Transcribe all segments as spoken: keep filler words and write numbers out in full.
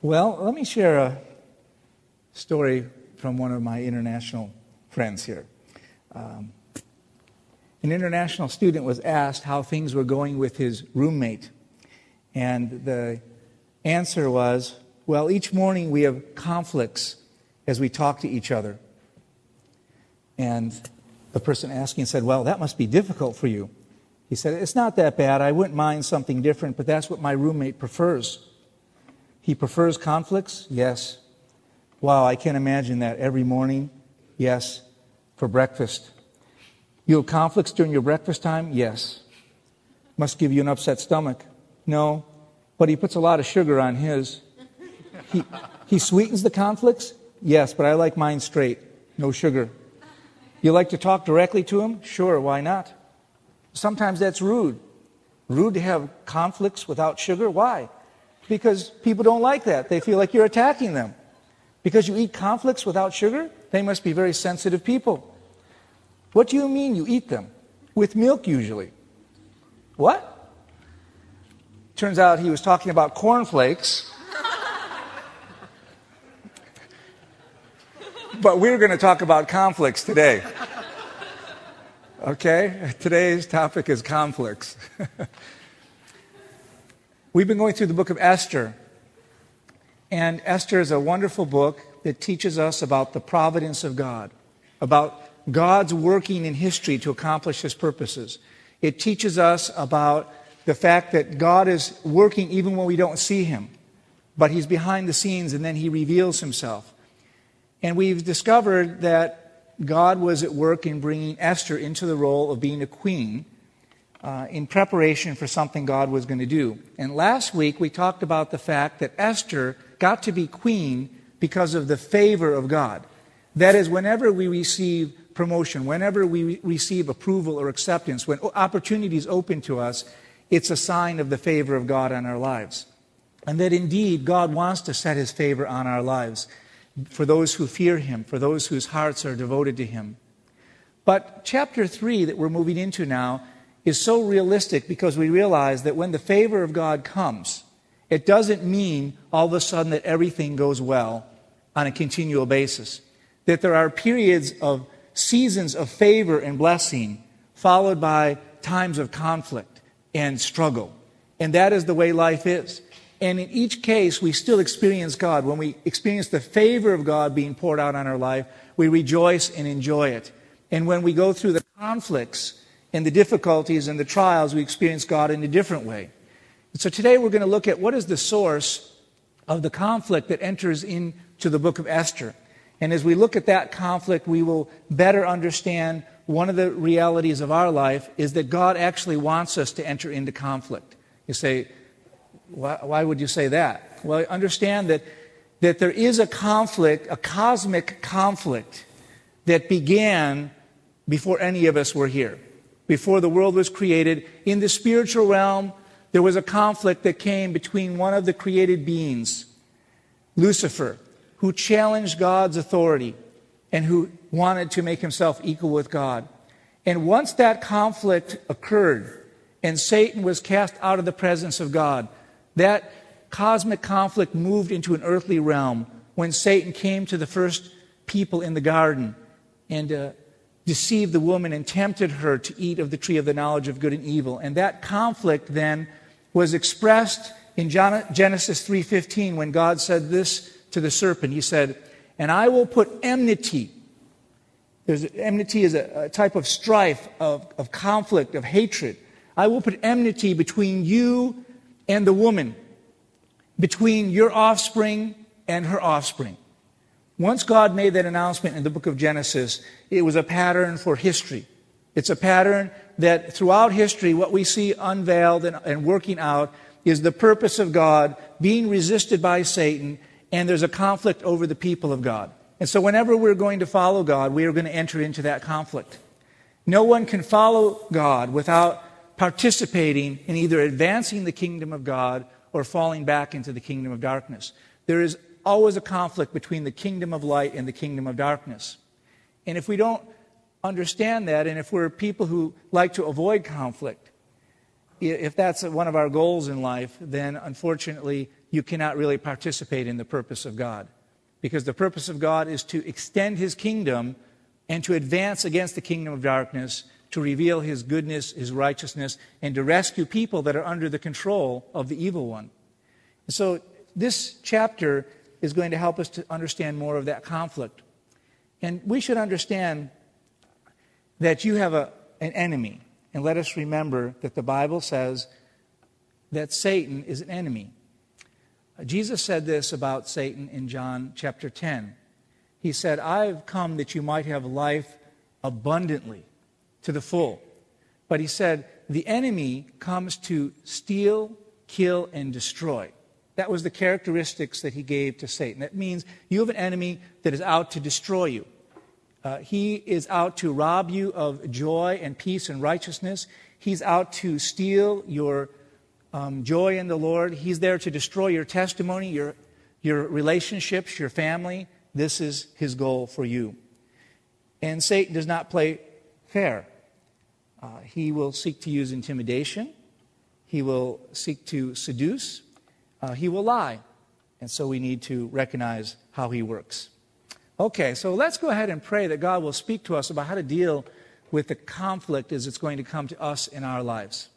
Well, let me share a story from one of my international friends here. Um, an international student was asked how things were going with his roommate. And the answer was, well, each morning we have conflicts as we talk to each other. And the person asking said, well, that must be difficult for you. He said, it's not that bad. I wouldn't mind something different, but that's what my roommate prefers. He prefers conflicts? Yes. Wow, I can't imagine that every morning. Yes. For breakfast. You have conflicts during your breakfast time? Yes. Must give you an upset stomach. No. But he puts a lot of sugar on his. He, he sweetens the conflicts? Yes, but I like mine straight. No sugar. You like to talk directly to him? Sure, why not? Sometimes that's rude. Rude to have conflicts without sugar? Why? Because people don't like that. They feel like you're attacking them. Because you eat conflicts without sugar? They must be very sensitive people. What do you mean you eat them? With milk usually. What? Turns out he was talking about cornflakes. But we're going to talk about conflicts today. Okay? Today's topic is conflicts. We've been going through the book of Esther. And Esther is a wonderful book that teaches us about the providence of God, about God's working in history to accomplish His purposes. It teaches us about the fact that God is working even when we don't see Him, but He's behind the scenes and then He reveals Himself. And we've discovered that God was at work in bringing Esther into the role of being a queen uh, in preparation for something God was going to do. And last week we talked about the fact that Esther got to be queen because of the favor of God. That is, whenever we receive promotion, whenever we receive approval or acceptance, when opportunities open to us, it's a sign of the favor of God on our lives. And that indeed God wants to set His favor on our lives for those who fear Him, for those whose hearts are devoted to Him. But chapter three that we're moving into now is so realistic because we realize that when the favor of God comes, it doesn't mean all of a sudden that everything goes well on a continual basis. That there are periods of seasons of favor and blessing followed by times of conflict and struggle. And that is the way life is. And in each case, we still experience God. When we experience the favor of God being poured out on our life, we rejoice and enjoy it. And when we go through the conflicts and the difficulties and the trials, we experience God in a different way. And so today we're going to look at what is the source of the conflict that enters into the book of Esther. And as we look at that conflict, we will better understand one of the realities of our life is that God actually wants us to enter into conflict. You say, why, why would you say that? Well, understand that, that there is a conflict, a cosmic conflict that began before any of us were here. Before the world was created, in the spiritual realm, there was a conflict that came between one of the created beings, Lucifer, who challenged God's authority and who wanted to make himself equal with God. And once that conflict occurred and Satan was cast out of the presence of God, that cosmic conflict moved into an earthly realm when Satan came to the first people in the garden and uh, deceived the woman and tempted her to eat of the tree of the knowledge of good and evil. And that conflict then was expressed in Genesis three fifteen when God said this to the serpent. He said, and I will put enmity. There's, enmity is a, a type of strife, of, of conflict, of hatred. I will put enmity between you and the woman, between your offspring and her offspring. Once God made that announcement in the book of Genesis, it was a pattern for history. It's a pattern that throughout history, what we see unveiled and, and working out is the purpose of God being resisted by Satan, and there's a conflict over the people of God. And so whenever we're going to follow God, we are going to enter into that conflict. No one can follow God without participating in either advancing the kingdom of God or falling back into the kingdom of darkness. There is always a conflict between the kingdom of light and the kingdom of darkness. And if we don't understand that, and if we're people who like to avoid conflict, if that's one of our goals in life, then unfortunately you cannot really participate in the purpose of God. Because the purpose of God is to extend His kingdom and to advance against the kingdom of darkness, to reveal His goodness, His righteousness, and to rescue people that are under the control of the evil one. And so this chapter is going to help us to understand more of that conflict. And we should understand that you have a, an enemy. And let us remember that the Bible says that Satan is an enemy. Jesus said this about Satan in John chapter ten. He said, I've come that you might have life abundantly, to the full. But he said, the enemy comes to steal, kill, and destroy. That was the characteristics that he gave to Satan. That means you have an enemy that is out to destroy you. Uh, he is out to rob you of joy and peace and righteousness. He's out to steal your um, joy in the Lord. He's there to destroy your testimony, your, your relationships, your family. This is his goal for you. And Satan does not play fair. Uh, he will seek to use intimidation. He will seek to seduce. Uh, he will lie. And so we need to recognize how he works. Okay, so let's go ahead and pray that God will speak to us about how to deal with the conflict as it's going to come to us in our lives.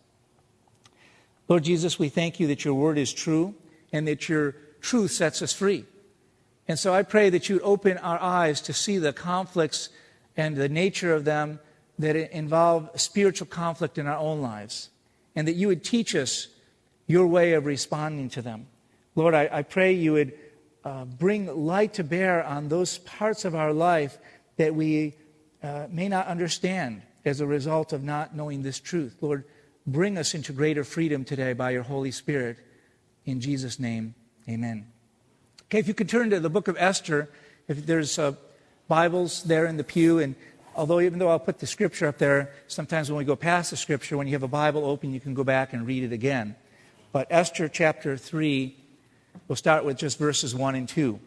Lord Jesus, we thank you that your word is true and that your truth sets us free. And so I pray that you would open our eyes to see the conflicts and the nature of them that involve spiritual conflict in our own lives, and that you would teach us your way of responding to them. Lord, I, I pray you would uh, bring light to bear on those parts of our life that we uh, may not understand as a result of not knowing this truth. Lord, bring us into greater freedom today by your Holy Spirit. In Jesus' name, amen. Okay, if you could turn to the book of Esther, if there's uh, Bibles there in the pew, and although even though I'll put the scripture up there, sometimes when we go past the scripture, when you have a Bible open, you can go back and read it again. But Esther chapter three, we'll start with just verses one and two.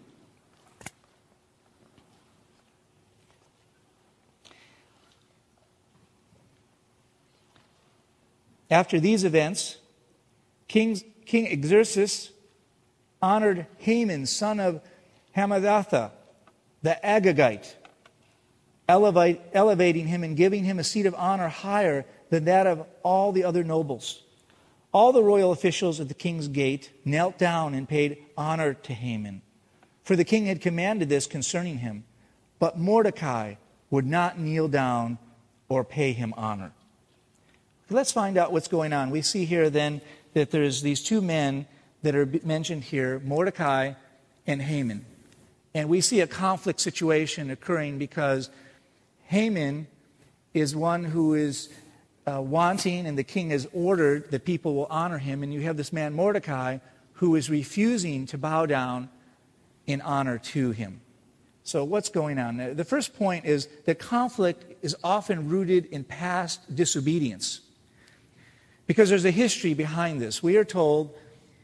After these events, King, King Xerxes honored Haman, son of Hammedatha, the Agagite, elevate, elevating him and giving him a seat of honor higher than that of all the other nobles. All the royal officials at the king's gate knelt down and paid honor to Haman, for the king had commanded this concerning him. But Mordecai would not kneel down or pay him honor. Let's find out what's going on. We see here then that there's these two men that are mentioned here, Mordecai and Haman. And we see a conflict situation occurring because Haman is one who is uh, wanting, and the king has ordered that people will honor him. And you have this man Mordecai who is refusing to bow down in honor to him. So what's going on? The first point is that conflict is often rooted in past disobedience. Because there's a history behind this. We are told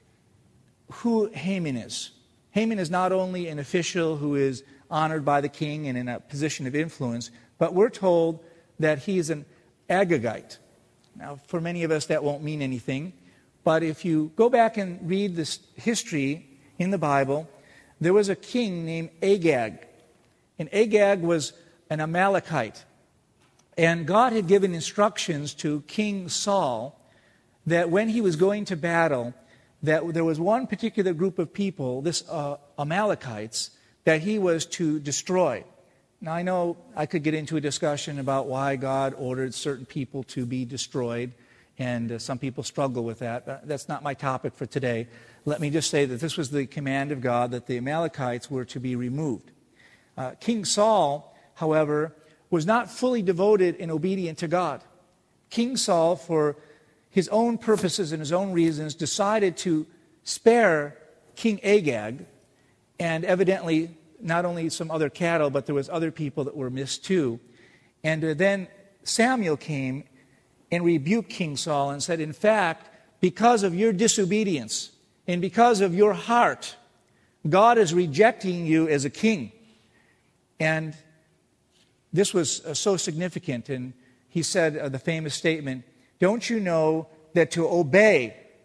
who Haman is. Haman is not only an official who is honored by the king and in a position of influence, but we're told that he's an Agagite. Now, for many of us, that won't mean anything. But if you go back and read this history in the Bible, there was a king named Agag. And Agag was an Amalekite. And God had given instructions to King Saul that when he was going to battle, that there was one particular group of people, this uh, Amalekites, that he was to destroy. Now, I know I could get into a discussion about why God ordered certain people to be destroyed, and uh, some people struggle with that. Uh, that's not my topic for today. Let me just say that this was the command of God, that the Amalekites were to be removed. Uh, King Saul, however, was not fully devoted and obedient to God. King Saul, for his own purposes and his own reasons, decided to spare King Agag, and evidently not only some other cattle, but there was other people that were missed too. And uh, then Samuel came and rebuked King Saul and said, in fact, because of your disobedience and because of your heart, God is rejecting you as a king. And this was uh, so significant. And he said uh, the famous statement, don't you know that to obey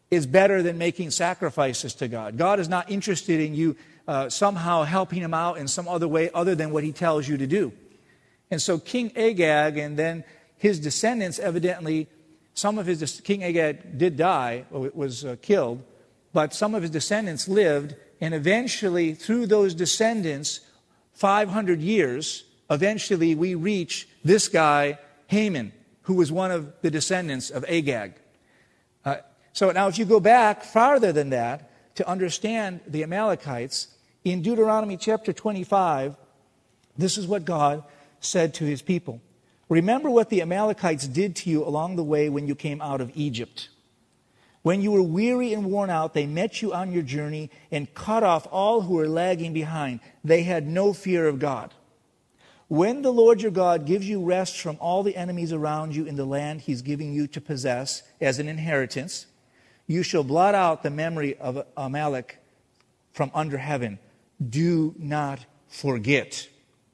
is better than making sacrifices to God. God is not interested in you uh, somehow helping him out in some other way other than what he tells you to do. And so King Agag and then his descendants, evidently, some of his, King Agag did die, or was uh, killed, but some of his descendants lived, and eventually, through those descendants, five hundred years, eventually we reach this guy, Haman, who was one of the descendants of Agag. Uh, so now if you go back farther than that to understand the Amalekites, in Deuteronomy chapter twenty-five, this is what God said to his people. Remember what the Amalekites did to you along the way when you came out of Egypt. When you were weary and worn out, they met you on your journey and cut off all who were lagging behind. They had no fear of God. When the Lord your God gives you rest from all the enemies around you in the land he's giving you to possess as an inheritance, you shall blot out the memory of Amalek from under heaven. Do not forget.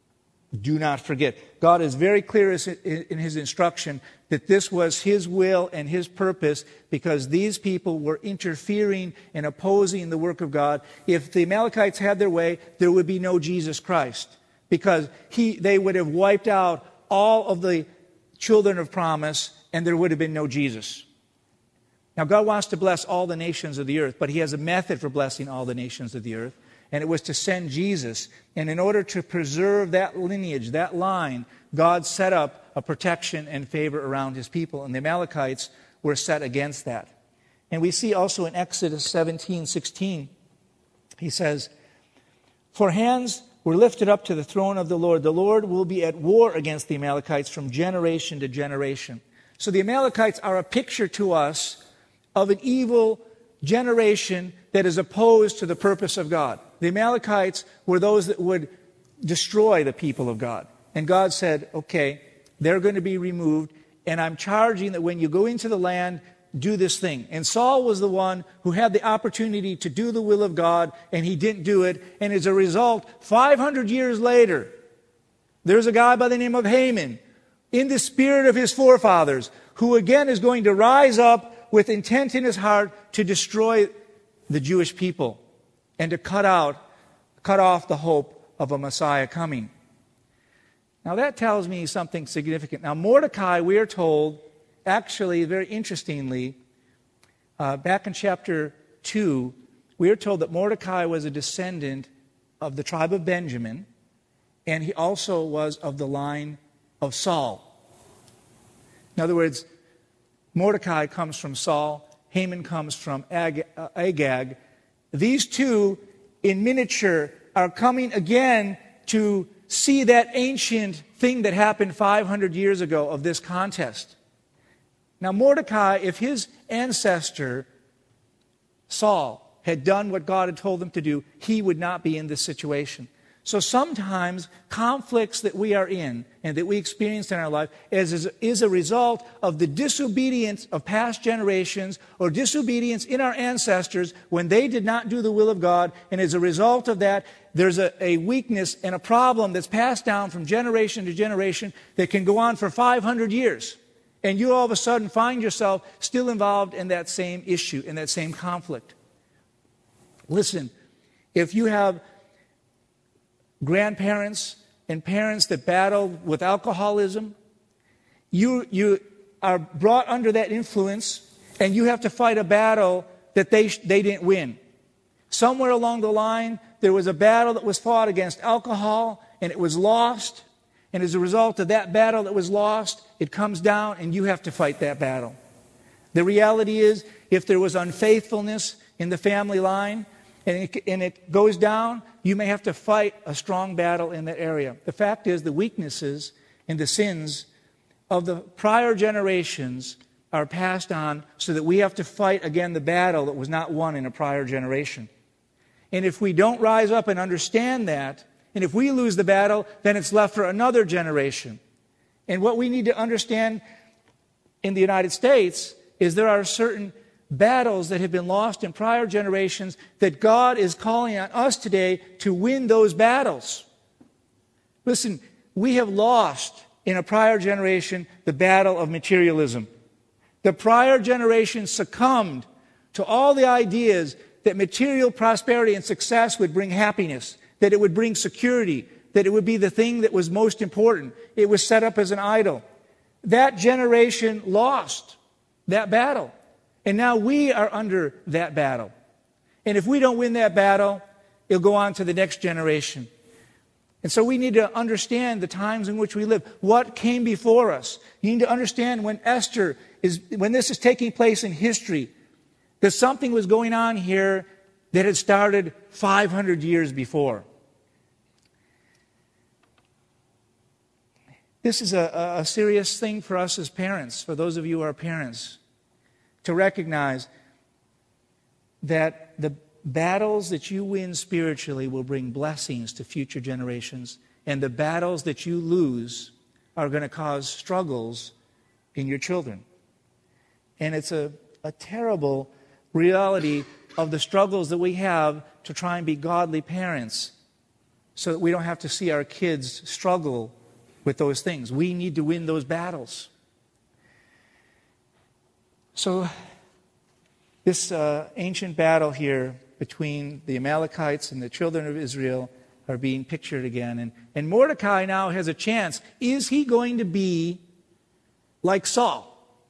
Do not forget. God is very clear in his instruction that this was his will and his purpose because these people were interfering and opposing the work of God. If the Amalekites had their way, there would be no Jesus Christ because he, they would have wiped out all of the children of promise and there would have been no Jesus. Now, God wants to bless all the nations of the earth, but he has a method for blessing all the nations of the earth. And it was to send Jesus. And in order to preserve that lineage, that line, God set up a protection and favor around his people. And the Amalekites were set against that. And we see also in Exodus seventeen sixteen, he says, for hands were lifted up to the throne of the Lord. The Lord will be at war against the Amalekites from generation to generation. So the Amalekites are a picture to us of an evil generation that is opposed to the purpose of God. The Amalekites were those that would destroy the people of God. And God said, okay, they're going to be removed, and I'm charging that when you go into the land, do this thing. And Saul was the one who had the opportunity to do the will of God, and he didn't do it. And as a result, five hundred years later, there's a guy by the name of Haman, in the spirit of his forefathers, who again is going to rise up with intent in his heart to destroy the Jewish people and to cut out, cut off the hope of a Messiah coming. Now that tells me something significant. Now Mordecai, we are told, actually, very interestingly, uh, back in chapter two, we are told that Mordecai was a descendant of the tribe of Benjamin, and he also was of the line of Saul. In other words, Mordecai comes from Saul, Haman comes from Ag- uh, Agag. These two, in miniature, are coming again to see that ancient thing that happened five hundred years ago of this contest. Now Mordecai, if his ancestor, Saul, had done what God had told him to do, he would not be in this situation. So sometimes conflicts that we are in and that we experience in our life is, is a result of the disobedience of past generations or disobedience in our ancestors when they did not do the will of God. And as a result of that, there's a, a weakness and a problem that's passed down from generation to generation that can go on for five hundred years. And you all of a sudden find yourself still involved in that same issue, in that same conflict. Listen, if you have grandparents and parents that battle with alcoholism, you, you are brought under that influence and you have to fight a battle that they, they didn't win. Somewhere along the line, there was a battle that was fought against alcohol and it was lost. And as a result of that battle that was lost, it comes down and you have to fight that battle. The reality is, if there was unfaithfulness in the family line and it, and it goes down, you may have to fight a strong battle in that area. The fact is, the weaknesses and the sins of the prior generations are passed on so that we have to fight again the battle that was not won in a prior generation. And if we don't rise up and understand that, and if we lose the battle, then it's left for another generation. And what we need to understand in the United States is there are certain battles that have been lost in prior generations that God is calling on us today to win those battles. Listen, we have lost in a prior generation the battle of materialism. The prior generation succumbed to all the ideas that material prosperity and success would bring happiness, that it would bring security, that it would be the thing that was most important. It was set up as an idol. That generation lost that battle. And now we are under that battle. And if we don't win that battle, it'll go on to the next generation. And so we need to understand the times in which we live. What came before us? You need to understand when Esther is, when this is taking place in history, that something was going on here that had started five hundred years before. This is a, a serious thing for us as parents, for those of you who are parents, to recognize that the battles that you win spiritually will bring blessings to future generations, and the battles that you lose are going to cause struggles in your children. And it's a, a terrible reality of the struggles that we have to try and be godly parents so that we don't have to see our kids struggle with those things. We need to win those battles. So this uh, ancient battle here between the Amalekites and the children of Israel are being pictured again. And, and Mordecai now has a chance. Is he going to be like Saul?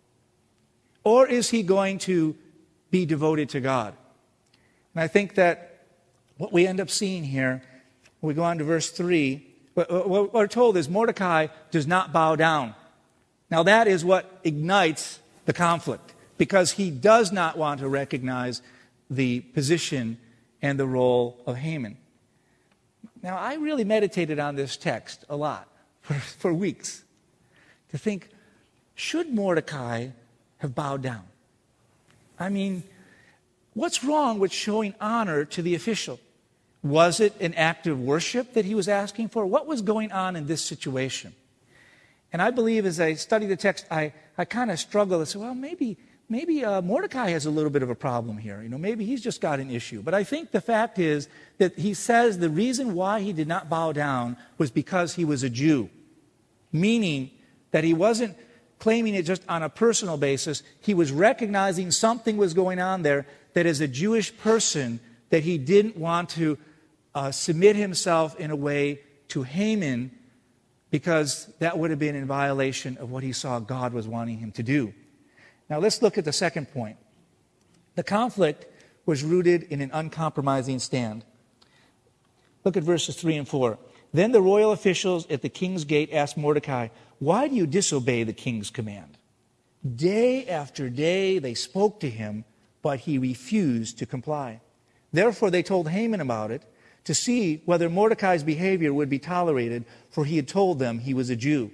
Or is he going to be devoted to God? And I think that what we end up seeing here, when we go on to verse three, what we're told is Mordecai does not bow down. Now that is what ignites the conflict, because he does not want to recognize the position and the role of Haman. Now, I really meditated on this text a lot for, for weeks to think, should Mordecai have bowed down? I mean, what's wrong with showing honor to the official? Was it an act of worship that he was asking for? What was going on in this situation? And I believe as I study the text, I, I kind of struggle and say, well, maybe... Maybe uh, Mordecai has a little bit of a problem here. You know, maybe he's just got an issue. But I think the fact is that he says the reason why he did not bow down was because he was a Jew. Meaning that he wasn't claiming it just on a personal basis. He was recognizing something was going on there that as a Jewish person that he didn't want to uh, submit himself in a way to Haman, because that would have been in violation of what he saw God was wanting him to do. Now let's look at the second point. The conflict was rooted in an uncompromising stand. Look at verses three and four. Then the royal officials at the king's gate asked Mordecai, "Why do you disobey the king's command?" Day after day they spoke to him, but he refused to comply. Therefore they told Haman about it to see whether Mordecai's behavior would be tolerated, for he had told them he was a Jew.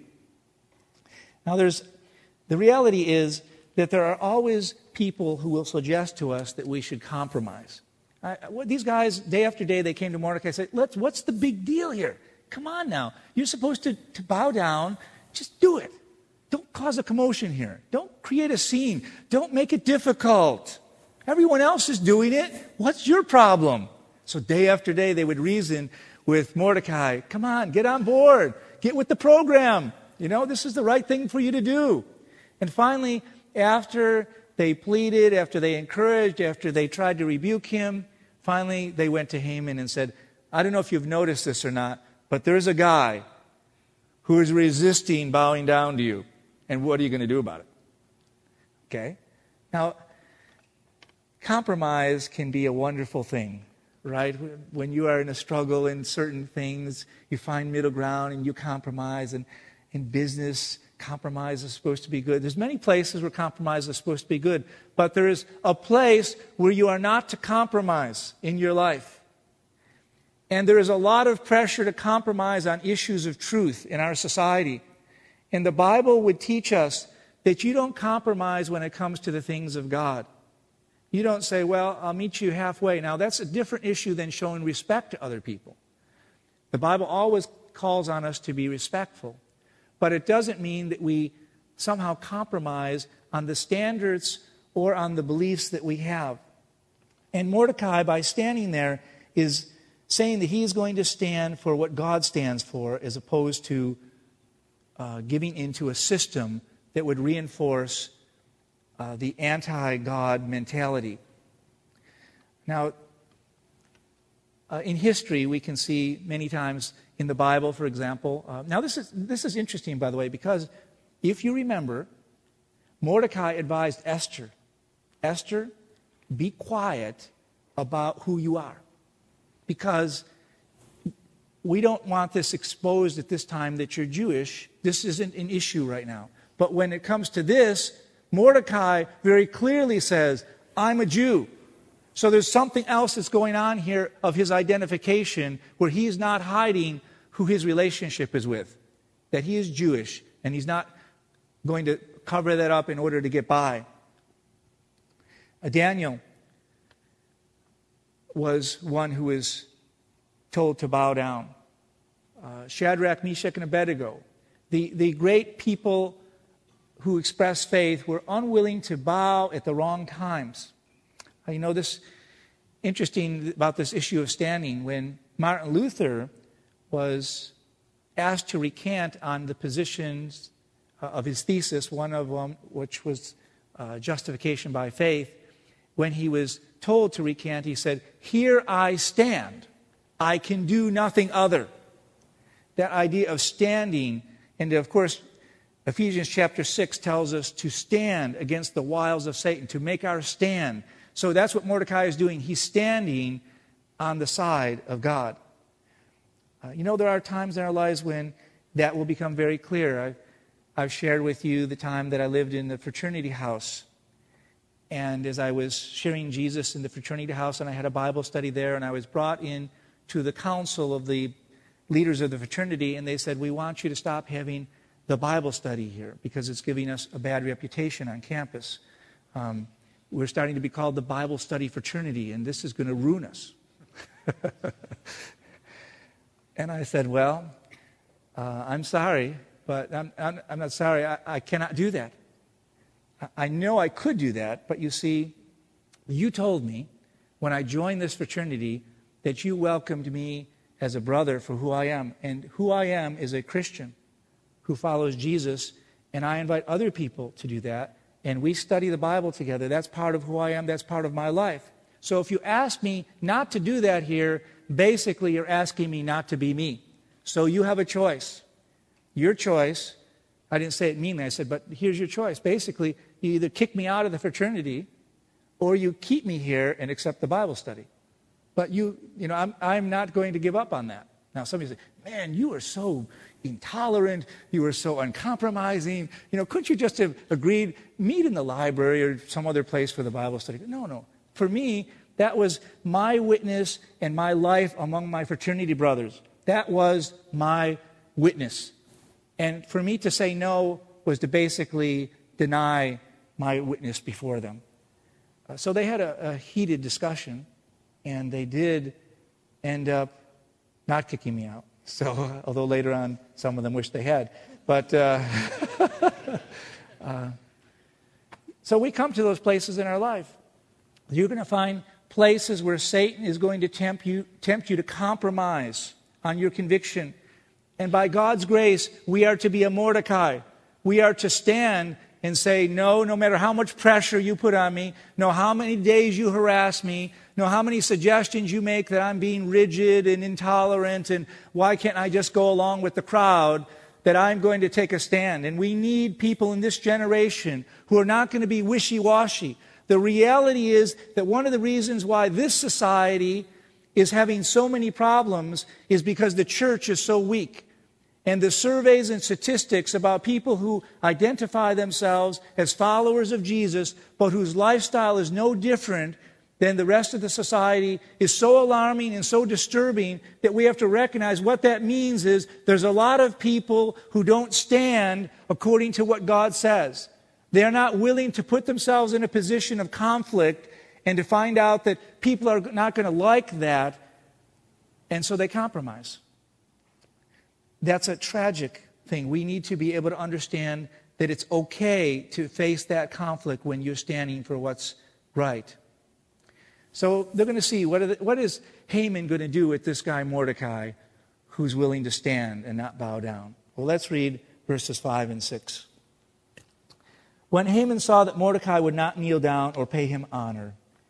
Now there's the reality is that there are always people who will suggest to us that we should compromise. I, these guys, day after day, they came to Mordecai and said, Let's, what's the big deal here? Come on now. You're supposed to, to bow down. Just do it. Don't cause a commotion here. Don't create a scene. Don't make it difficult. Everyone else is doing it. What's your problem? So day after day, they would reason with Mordecai. Come on, get on board. Get with the program. You know, this is the right thing for you to do. And finally, after they pleaded, after they encouraged, after they tried to rebuke him, finally they went to Haman and said, I don't know if you've noticed this or not, but there's a guy who is resisting bowing down to you. And what are you going to do about it? Okay? Now, compromise can be a wonderful thing, right? When you are in a struggle in certain things, you find middle ground and you compromise. And in business, compromise is supposed to be good. There's many places where compromise is supposed to be good, but there is a place where you are not to compromise in your life. And there is a lot of pressure to compromise on issues of truth in our society. And the Bible would teach us that you don't compromise when it comes to the things of God. You don't say, well, I'll meet you halfway. Now, that's a different issue than showing respect to other people. The Bible always calls on us to be respectful. But it doesn't mean that we somehow compromise on the standards or on the beliefs that we have. And Mordecai, by standing there, is saying that he is going to stand for what God stands for, as opposed to uh, giving into a system that would reinforce uh, the anti-God mentality. Now, uh, in history, we can see many times in the Bible, for example. Uh, now, this is, this is interesting, by the way, because if you remember, Mordecai advised Esther, Esther, be quiet about who you are, because we don't want this exposed at this time that you're Jewish. This isn't an issue right now. But when it comes to this, Mordecai very clearly says, I'm a Jew. So there's something else that's going on here of his identification where he's not hiding who his relationship is with, that he is Jewish, and he's not going to cover that up in order to get by. Uh, Daniel was one who was told to bow down. Uh, Shadrach, Meshach, and Abednego, the, the great people who expressed faith, were unwilling to bow at the wrong times. Uh, you know, this interesting about this issue of standing, when Martin Luther was asked to recant on the positions uh, of his thesis, one of them which was uh, justification by faith, when he was told to recant, he said, "Here I stand. I can do nothing other." That idea of standing, and of course, Ephesians chapter six tells us to stand against the wiles of Satan, to make our stand. So that's what Mordecai is doing. He's standing on the side of God. Uh, you know, there are times in our lives when that will become very clear. I've, I've shared with you the time that I lived in the fraternity house. And as I was sharing Jesus in the fraternity house, and I had a Bible study there, and I was brought in to the council of the leaders of the fraternity, and they said, "We want you to stop having the Bible study here because it's giving us a bad reputation on campus. Um, we're starting to be called the Bible study fraternity, and this is going to ruin us." And I said, "Well, uh, I'm sorry, but I'm, I'm, I'm not sorry. I, I cannot do that. I know I could do that, but you see, you told me when I joined this fraternity that you welcomed me as a brother for who I am. And who I am is a Christian who follows Jesus, and I invite other people to do that. And we study the Bible together. That's part of who I am. That's part of my life. So if you ask me not to do that here, basically you're asking me not to be me. So you have a choice. Your choice, I didn't say it meanly, I said, but here's your choice. Basically, you either kick me out of the fraternity or you keep me here and accept the Bible study. But you, you know, I'm, I'm not going to give up on that. Now, somebody say, "Man, you are so intolerant. You are so uncompromising. You know, couldn't you just have agreed, meet in the library or some other place for the Bible study?" No, no. For me, that was my witness and my life among my fraternity brothers. That was my witness. And for me to say no was to basically deny my witness before them. Uh, so they had a, a heated discussion, and they did end up not kicking me out. So, although later on some of them wished they had. But, uh, uh, so we come to those places in our life. You're going to find places where Satan is going to tempt you, tempt you to compromise on your conviction. And by God's grace, we are to be a Mordecai. We are to stand and say, no, no matter how much pressure you put on me, no how many days you harass me, no how many suggestions you make that I'm being rigid and intolerant, and why can't I just go along with the crowd, that I'm going to take a stand. And we need people in this generation who are not going to be wishy-washy. The reality is that one of the reasons why this society is having so many problems is because the church is so weak. And the surveys and statistics about people who identify themselves as followers of Jesus, but whose lifestyle is no different than the rest of the society, is so alarming and so disturbing that we have to recognize what that means is there's a lot of people who don't stand according to what God says. They're not willing to put themselves in a position of conflict and to find out that people are not going to like that, and so they compromise. That's a tragic thing. We need to be able to understand that it's okay to face that conflict when you're standing for what's right. So they're going to see, what, are the, what is Haman going to do with this guy Mordecai who's willing to stand and not bow down? Well, let's read verses five and six. When Haman saw that Mordecai would not kneel down or pay him honor,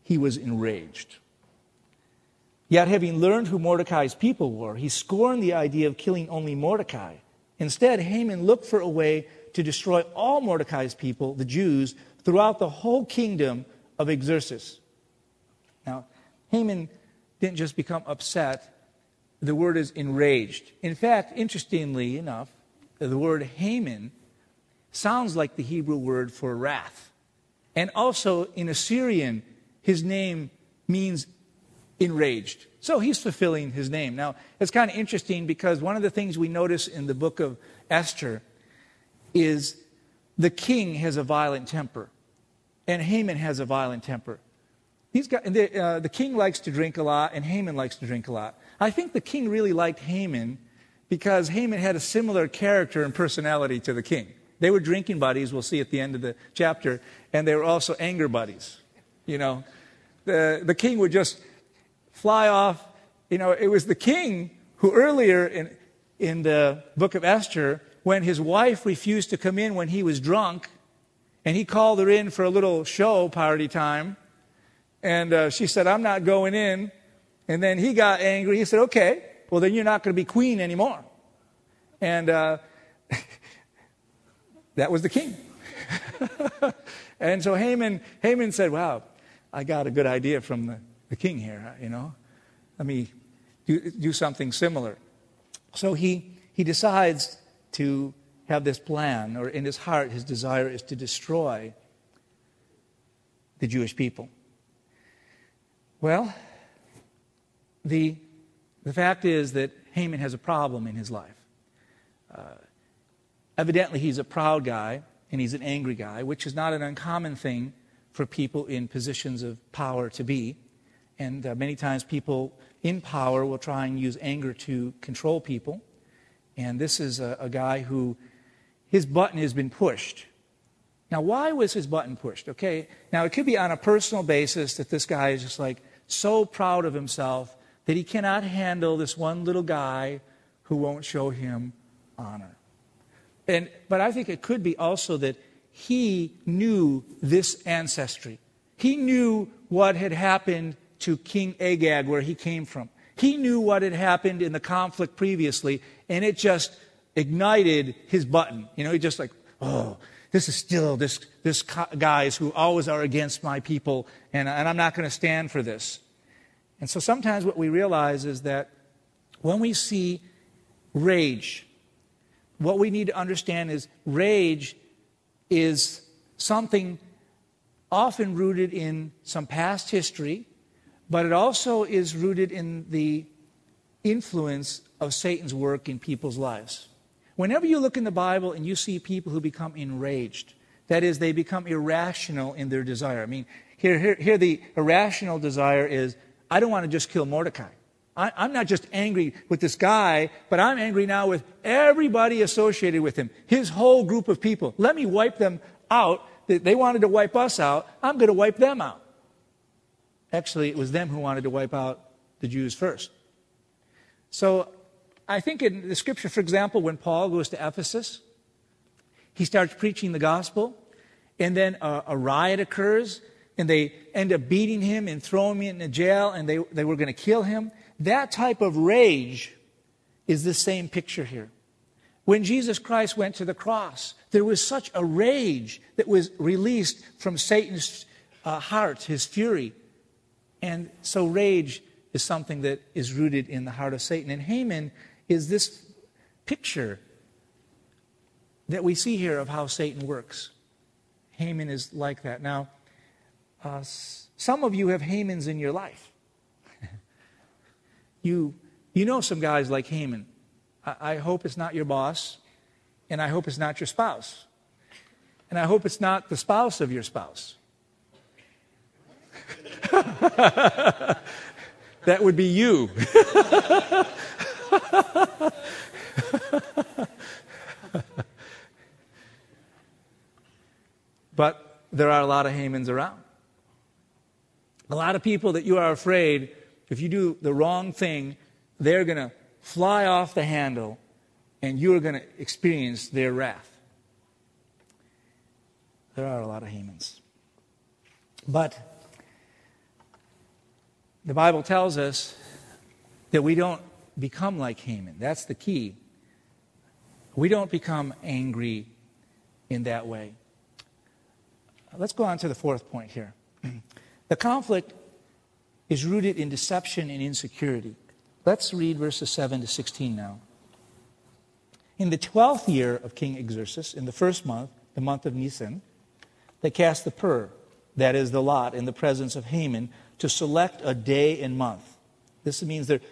he was enraged. Yet, having learned who Mordecai's people were, he scorned the idea of killing only Mordecai. Instead, Haman looked for a way to destroy all Mordecai's people, the Jews, throughout the whole kingdom of Xerxes. Now, Haman didn't just become upset. The word is enraged. In fact, interestingly enough, the word Haman sounds like the Hebrew word for wrath. And also in Assyrian, his name means enraged. So he's fulfilling his name. Now, it's kind of interesting because one of the things we notice in the book of Esther is the king has a violent temper. And Haman has a violent temper. He's got, the, uh, the king likes to drink a lot, and Haman likes to drink a lot. I think the king really liked Haman because Haman had a similar character and personality to the king. They were drinking buddies, we'll see at the end of the chapter, and they were also anger buddies. You know, the, the king would just fly off. You know, it was the king who earlier in, in the book of Esther, when his wife refused to come in when he was drunk, and he called her in for a little show party time, and uh, she said, I'm not going in. And then he got angry. He said, okay, well, then you're not going to be queen anymore. And uh, that was the king. And so Haman, Haman said, wow, I got a good idea from the, the king here, you know. Let me do, do something similar. So he, he decides to have this plan, or in his heart, his desire is to destroy the Jewish people. Well, the, the fact is that Haman has a problem in his life. Uh, evidently, he's a proud guy, and he's an angry guy, which is not an uncommon thing for people in positions of power to be. And uh, many times people in power will try and use anger to control people. And this is a, a guy who, his button has been pushed. Now, why was his button pushed? Okay, now it could be on a personal basis that this guy is just like so proud of himself that he cannot handle this one little guy who won't show him honor. And but I think it could be also that he knew this ancestry. He knew what had happened to King Agag, where he came from. He knew what had happened in the conflict previously, and it just ignited his button. You know, he just like, oh, this is still this this guys who always are against my people, and, and I'm not going to stand for this. And so sometimes what we realize is that when we see rage, what we need to understand is rage is something often rooted in some past history, but it also is rooted in the influence of Satan's work in people's lives. Whenever you look in the Bible and you see people who become enraged, that is, they become irrational in their desire. I mean, here, here, here the irrational desire is, I don't want to just kill Mordecai. I, I'm not just angry with this guy, but I'm angry now with everybody associated with him, his whole group of people. Let me wipe them out. They wanted to wipe us out. I'm going to wipe them out. Actually, it was them who wanted to wipe out the Jews first. So I think in the scripture, for example, when Paul goes to Ephesus, he starts preaching the gospel, and then a, a riot occurs, and they end up beating him and throwing him in jail, and they, they were going to kill him. That type of rage is the same picture here. When Jesus Christ went to the cross, there was such a rage that was released from Satan's uh, heart, his fury. And so rage is something that is rooted in the heart of Satan. And Haman is this picture that we see here of how Satan works. Haman is like that. Now, uh, some of you have Hamans in your life. you, you know some guys like Haman. I, I hope it's not your boss, and I hope it's not your spouse. And I hope it's not the spouse of your spouse. That would be you. But there are a lot of Hamans around. A lot of people that you are afraid, if you do the wrong thing, they're going to fly off the handle and you're going to experience their wrath. There are a lot of Hamans. But the Bible tells us that we don't become like Haman. That's the key. We don't become angry in that way. Let's go on to the fourth point here. The conflict is rooted in deception and insecurity. Let's read verses seven to sixteen now. In the twelfth year of King Xerxes, in the first month, the month of Nisan, they cast the pur, that is the lot, in the presence of Haman to select a day and month. This means that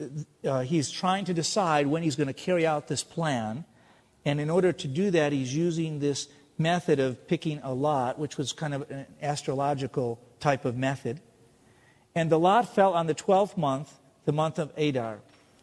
uh, he's trying to decide when he's going to carry out this plan. And in order to do that, he's using this method of picking a lot, which was kind of an astrological type of method. And the lot fell on the twelfth month, the month of Adar.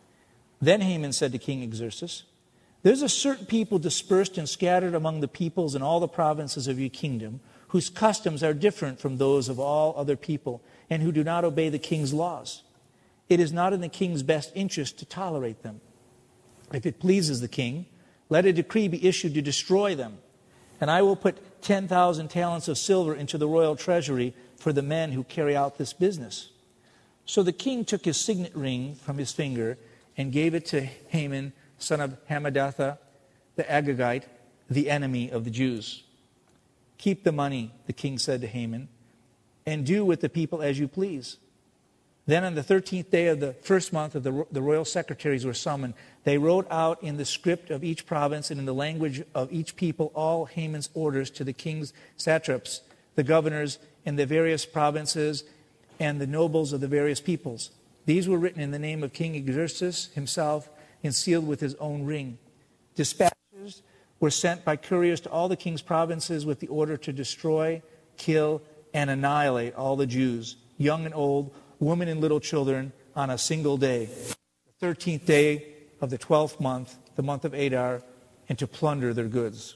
Then Haman said to King Xerxes, "There's a certain people dispersed and scattered among the peoples in all the provinces of your kingdom, whose customs are different from those of all other people, and who do not obey the king's laws. It is not in the king's best interest to tolerate them. If it pleases the king, let a decree be issued to destroy them, and I will put ten thousand talents of silver into the royal treasury for the men who carry out this business." So the king took his signet ring from his finger and gave it to Haman, son of Hammedatha, the Agagite, the enemy of the Jews. "Keep the money," the king said to Haman, "and do with the people as you please." Then on the thirteenth day of the first month of the, the royal secretaries were summoned. They wrote out in the script of each province and in the language of each people all Haman's orders to the king's satraps, the governors in the various provinces, and the nobles of the various peoples. These were written in the name of King Xerxes himself and sealed with his own ring. Dispatches were sent by couriers to all the king's provinces with the order to destroy, kill, and annihilate all the Jews, young and old, women and little children, on a single day, the thirteenth day of the twelfth month, the month of Adar, and to plunder their goods.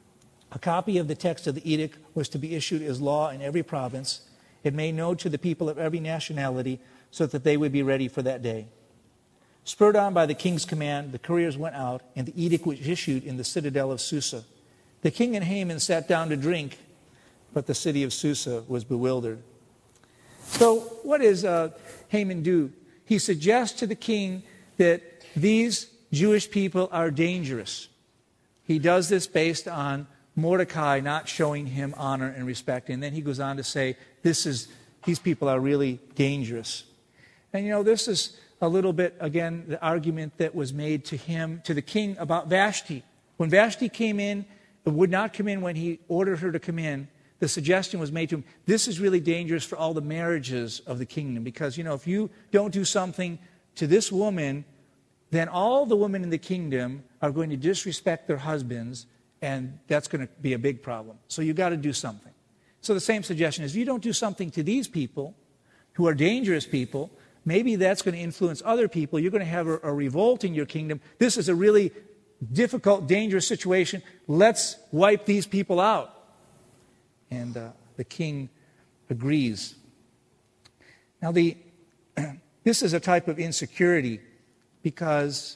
A copy of the text of the edict was to be issued as law in every province. It made known to the people of every nationality so that they would be ready for that day. Spurred on by the king's command, the couriers went out, and the edict was issued in the citadel of Susa. The king and Haman sat down to drink, but the city of Susa was bewildered. So what does uh, Haman do? He suggests to the king that these Jewish people are dangerous. He does this based on Mordecai not showing him honor and respect. And then he goes on to say, this is, these people are really dangerous. And you know, this is a little bit, again, the argument that was made to him, to the king, about Vashti. When Vashti came in, it would not come in when he ordered her to come in. The suggestion was made to him, this is really dangerous for all the marriages of the kingdom. Because, you know, if you don't do something to this woman, then all the women in the kingdom are going to disrespect their husbands, and that's going to be a big problem. So you've got to do something. So the same suggestion is, if you don't do something to these people, who are dangerous people, maybe that's going to influence other people. You're going to have a, a revolt in your kingdom. This is a really difficult, dangerous situation. Let's wipe these people out. And uh, the king agrees. Now, the this is a type of insecurity, because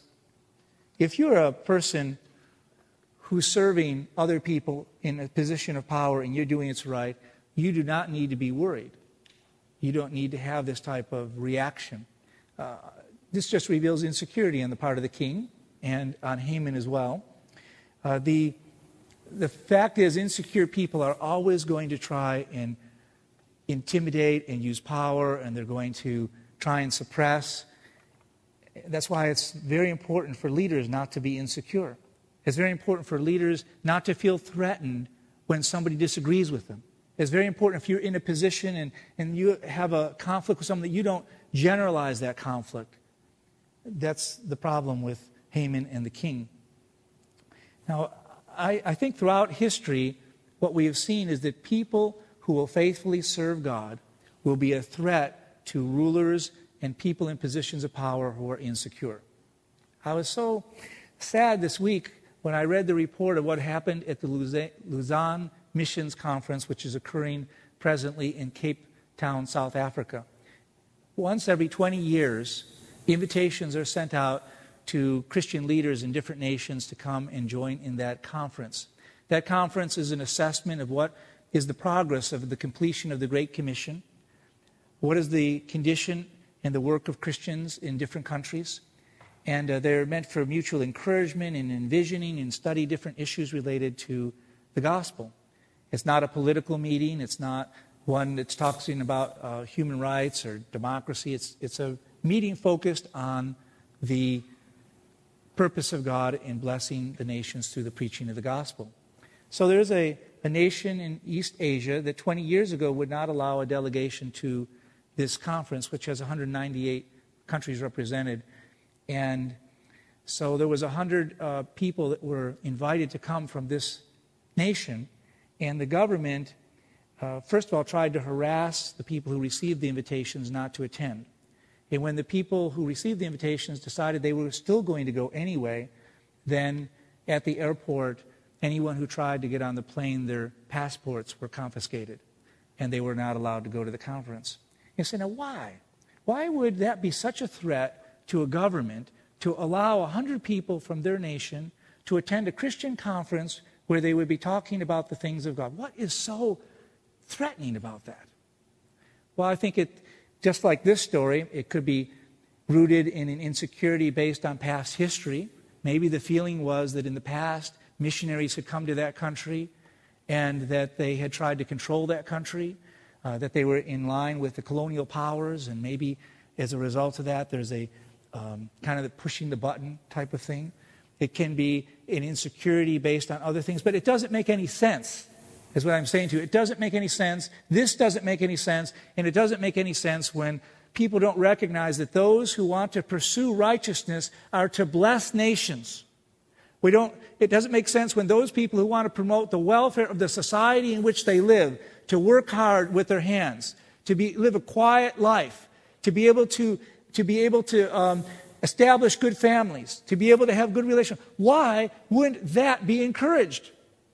if you're a person who's serving other people in a position of power and you're doing what's right, you do not need to be worried. You don't need to have this type of reaction. Uh, this just reveals insecurity on the part of the king and on Haman as well. Uh, the, the fact is, insecure people are always going to try and intimidate and use power, and they're going to try and suppress. That's why it's very important for leaders not to be insecure. It's very important for leaders not to feel threatened when somebody disagrees with them. It's very important if you're in a position and, and you have a conflict with someone that you don't generalize that conflict. That's the problem with Haman and the king. Now, I, I think throughout history, what we have seen is that people who will faithfully serve God will be a threat to rulers and people in positions of power who are insecure. I was so sad this week when I read the report of what happened at the Lausanne Missions Conference, which is occurring presently in Cape Town, South Africa. Once every twenty years, invitations are sent out to Christian leaders in different nations to come and join in that conference. That conference is an assessment of what is the progress of the completion of the Great Commission, what is the condition and the work of Christians in different countries. And uh, they're meant for mutual encouragement and envisioning and study different issues related to the gospel. It's not a political meeting. It's not one that's talking about uh, human rights or democracy. It's, it's a meeting focused on the purpose of God in blessing the nations through the preaching of the gospel. So there's a, a nation in East Asia that twenty years ago would not allow a delegation to this conference, which has one hundred ninety-eight countries represented. And so there was one hundred uh, people that were invited to come from this nation, and the government, uh, first of all, tried to harass the people who received the invitations not to attend. And when the people who received the invitations decided they were still going to go anyway, then at the airport, anyone who tried to get on the plane, their passports were confiscated, and they were not allowed to go to the conference. You say, now why? Why would that be such a threat to a government to allow one hundred people from their nation to attend a Christian conference where they would be talking about the things of God? What is so threatening about that? Well, I think it, just like this story, it could be rooted in an insecurity based on past history. Maybe the feeling was that in the past, missionaries had come to that country and that they had tried to control that country, uh, that they were in line with the colonial powers, and maybe as a result of that, there's a um, kind of the pushing the button type of thing. It can be an insecurity based on other things, but it doesn't make any sense, is what I'm saying to you. It doesn't make any sense. This doesn't make any sense, and it doesn't make any sense when people don't recognize that those who want to pursue righteousness are to bless nations. We don't, it doesn't make sense when those people who want to promote the welfare of the society in which they live, to work hard with their hands, to be, live a quiet life, to be able to, to be able to um, establish good families, to be able to have good relations. Why wouldn't that be encouraged?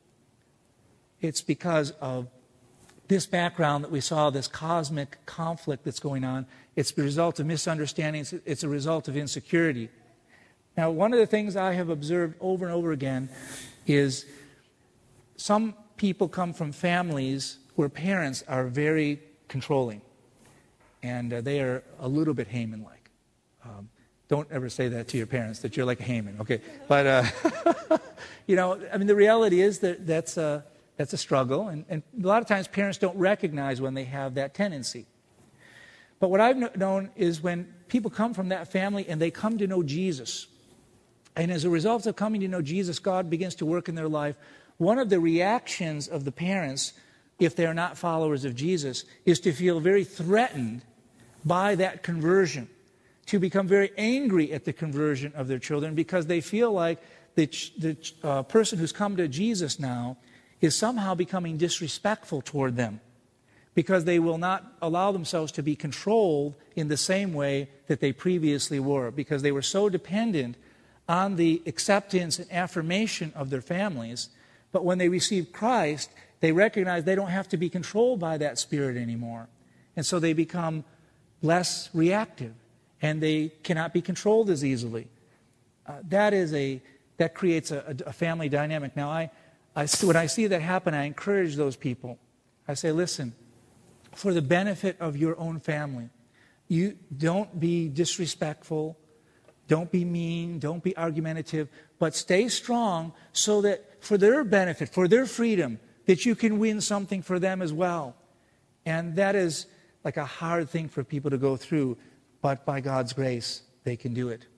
It's because of this background that we saw, this cosmic conflict that's going on. It's the result of misunderstandings. It's a result of insecurity. Now, one of the things I have observed over and over again is some people come from families where parents are very controlling, and uh, they are a little bit Haman-like. Um, don't ever say that to your parents, that you're like a Haman, okay? But, uh, you know, I mean, the reality is that that's a, that's a struggle, and, and a lot of times parents don't recognize when they have that tendency. But what I've known is when people come from that family and they come to know Jesus, and as a result of coming to know Jesus, God begins to work in their life. One of the reactions of the parents, if they're not followers of Jesus, is to feel very threatened by that conversion, to become very angry at the conversion of their children because they feel like the, the uh, person who's come to Jesus now is somehow becoming disrespectful toward them because they will not allow themselves to be controlled in the same way that they previously were, because they were so dependent on the acceptance and affirmation of their families. But when they receive Christ, they recognize they don't have to be controlled by that spirit anymore. And so they become less reactive, and they cannot be controlled as easily. Uh, that is a that creates a, a family dynamic. Now, I, I when I see that happen, I encourage those people. I say, listen, for the benefit of your own family, you don't be disrespectful. Don't be mean, don't be argumentative, but stay strong so that for their benefit, for their freedom, that you can win something for them as well. And that is like a hard thing for people to go through, but by God's grace, they can do it.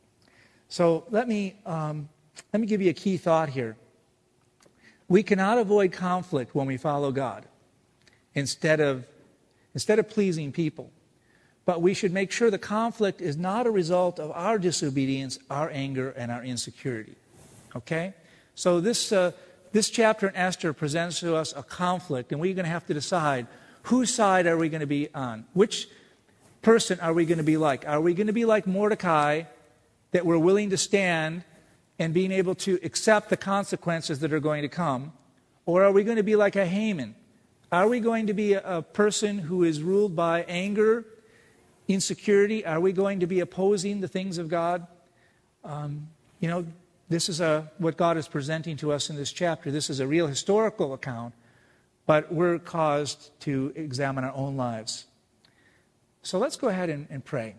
So let me, um, let me give you a key thought here. We cannot avoid conflict when we follow God instead of, instead of pleasing people. But we should make sure the conflict is not a result of our disobedience, our anger, and our insecurity. Okay? So this, uh, this chapter in Esther presents to us a conflict, and we're going to have to decide whose side are we going to be on? Which person are we going to be like? Are we going to be like Mordecai, that we're willing to stand and being able to accept the consequences that are going to come? Or are we going to be like a Haman? Are we going to be a, a person who is ruled by anger, insecurity? Are we going to be opposing the things of God? Um, you know, this is a, what God is presenting to us in this chapter. This is a real historical account, but we're caused to examine our own lives. So let's go ahead and, and pray.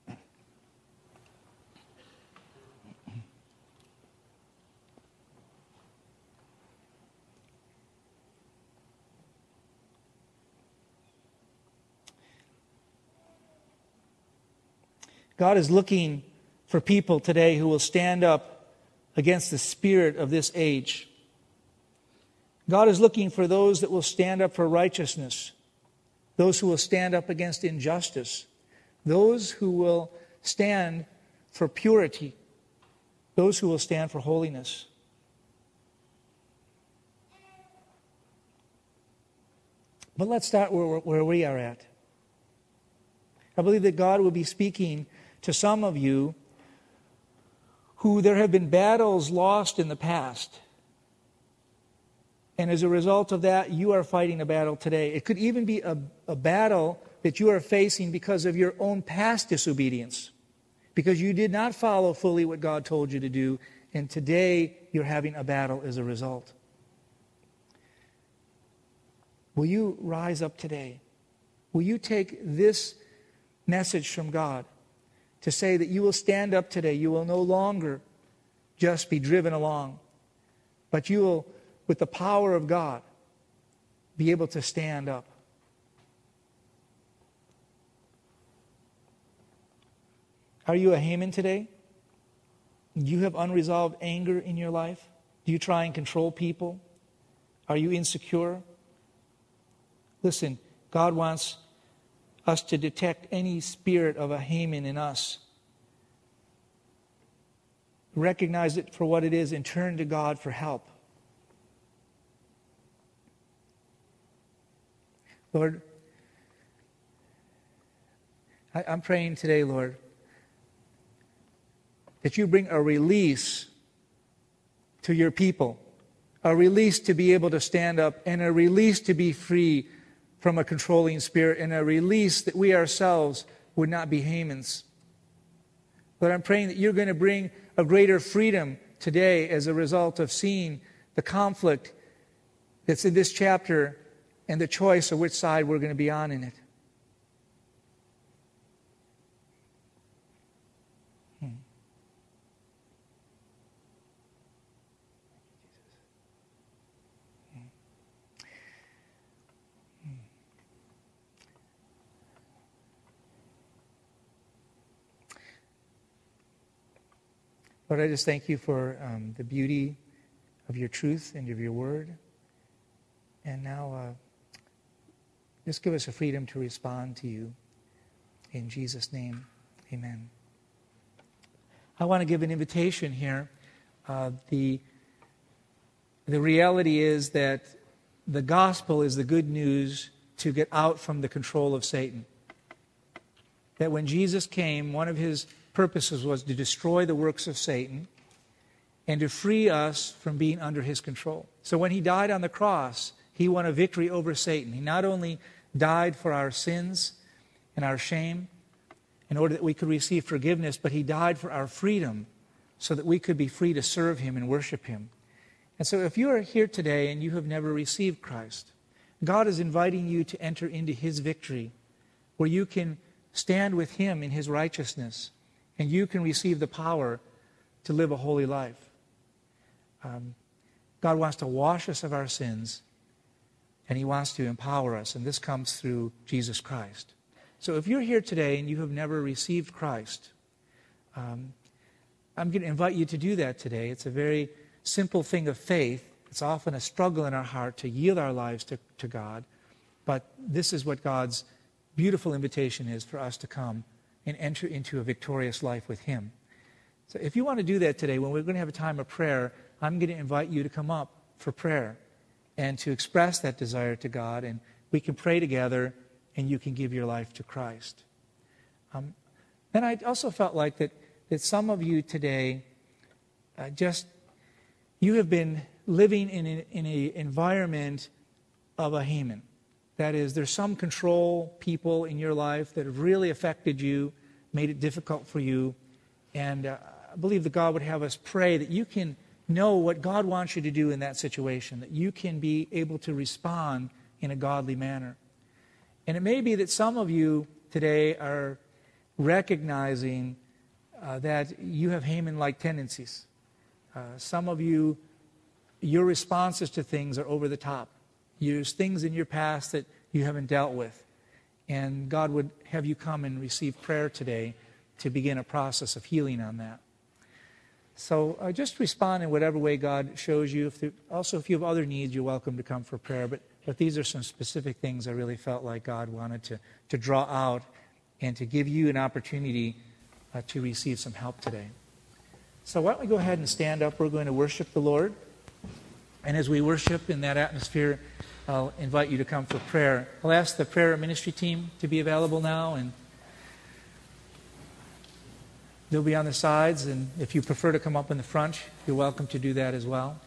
God is looking for people today who will stand up against the spirit of this age. God is looking for those that will stand up for righteousness, those who will stand up against injustice, those who will stand for purity, those who will stand for holiness. But let's start where, where we are at. I believe that God will be speaking to some of you who there have been battles lost in the past. And as a result of that, you are fighting a battle today. It could even be a, a battle that you are facing because of your own past disobedience. Because you did not follow fully what God told you to do. And today, you're having a battle as a result. Will you rise up today? Will you take this message from God to say that you will stand up today? You will no longer just be driven along, but you will, with the power of God, be able to stand up. Are you a Haman today? Do you have unresolved anger in your life? Do you try and control people? Are you insecure? Listen, God wants us to detect any spirit of a Haman in us. Recognize it for what it is and turn to God for help. Lord, I, I'm praying today, Lord, that you bring a release to your people, a release to be able to stand up, and a release to be free from a controlling spirit, and a release that we ourselves would not be Hamans. But I'm praying that you're going to bring a greater freedom today as a result of seeing the conflict that's in this chapter and the choice of which side we're going to be on in it. Hmm. Lord, I just thank you for um, the beauty of your truth and of your word. And now, uh, just give us a freedom to respond to you. In Jesus' name, amen. I want to give an invitation here. Uh, the, the reality is that the gospel is the good news to get out from the control of Satan. That when Jesus came, one of his purposes was to destroy the works of Satan and to free us from being under his control. So when he died on the cross, he won a victory over Satan. He not only died for our sins and our shame in order that we could receive forgiveness, but he died for our freedom so that we could be free to serve him and worship him. And so if you are here today and you have never received Christ, God is inviting you to enter into his victory, where you can stand with him in his righteousness, and you can receive the power to live a holy life. Um, God wants to wash us of our sins, and he wants to empower us, and this comes through Jesus Christ. So if you're here today and you have never received Christ, um, I'm going to invite you to do that today. It's a very simple thing of faith. It's often a struggle in our heart to yield our lives to, to God, but this is what God's beautiful invitation is for us to come and enter into a victorious life with him. So if you want to do that today, when we're going to have a time of prayer, I'm going to invite you to come up for prayer and to express that desire to God, and we can pray together and you can give your life to Christ. Um, and I also felt like that, that some of you today uh, just, you have been living in an in a environment of a Haman. That is, there's some control people in your life that have really affected you, made it difficult for you. And uh, I believe that God would have us pray that you can know what God wants you to do in that situation, that you can be able to respond in a godly manner. And it may be that some of you today are recognizing uh, that you have Haman-like tendencies. Uh, some of you, your responses to things are over the top. There's things in your past that you haven't dealt with. And God would have you come and receive prayer today to begin a process of healing on that. So uh, just respond in whatever way God shows you. If there, also, if you have other needs, you're welcome to come for prayer. But, but these are some specific things I really felt like God wanted to, to draw out and to give you an opportunity uh, to receive some help today. So why don't we go ahead and stand up. We're going to worship the Lord. And as we worship in that atmosphere, I'll invite you to come for prayer. I'll ask the prayer ministry team to be available now, and they'll be on the sides, and if you prefer to come up in the front, you're welcome to do that as well.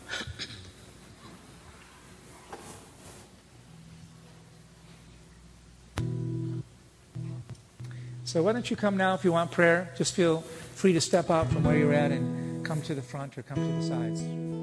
So why don't you come now if you want prayer. Just feel free to step out from where you're at and come to the front or come to the sides.